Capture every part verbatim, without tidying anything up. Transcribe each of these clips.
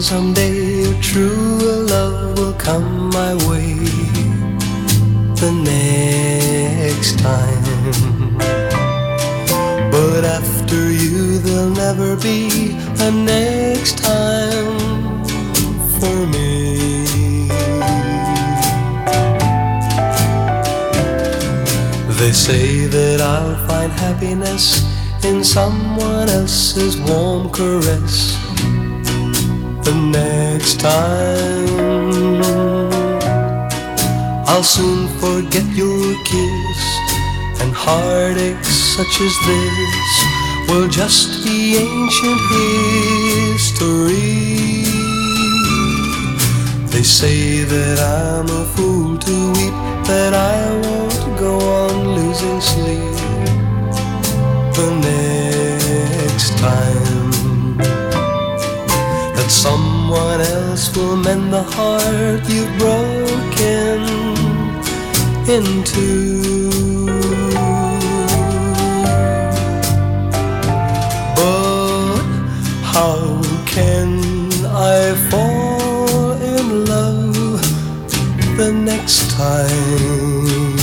someday a true love will come my way the next time. But after you there'll never be a next time for me. They say that I'll find happiness in someone else's warm caress the next time. I'll soon forget your kiss, and heartaches such as this will just be ancient history. They say that I'm a fool to weep, that I won't go on losing sleep the next time, that someone else will mend the heart you've broken into. But how can I fall in love the next time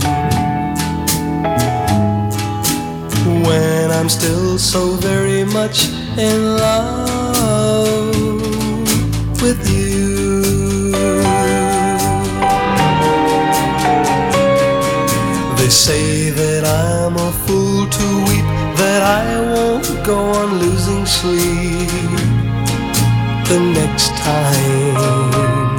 when I'm still so very much in love with you? They say that I'm a fool to weep, that I won't go on losing sleep the next time,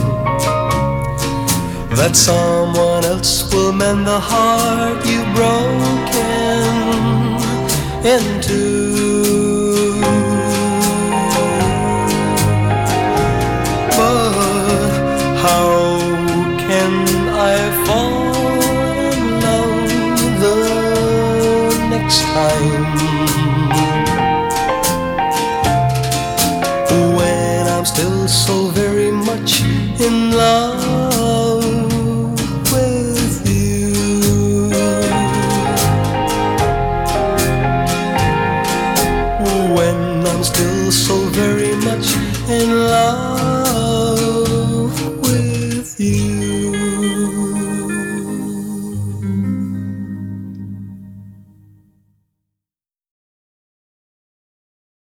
that someone else will mend the heart you've broken into. But how can I fall in love the next time when I'm still so very much in love with you? When I'm still so very much in love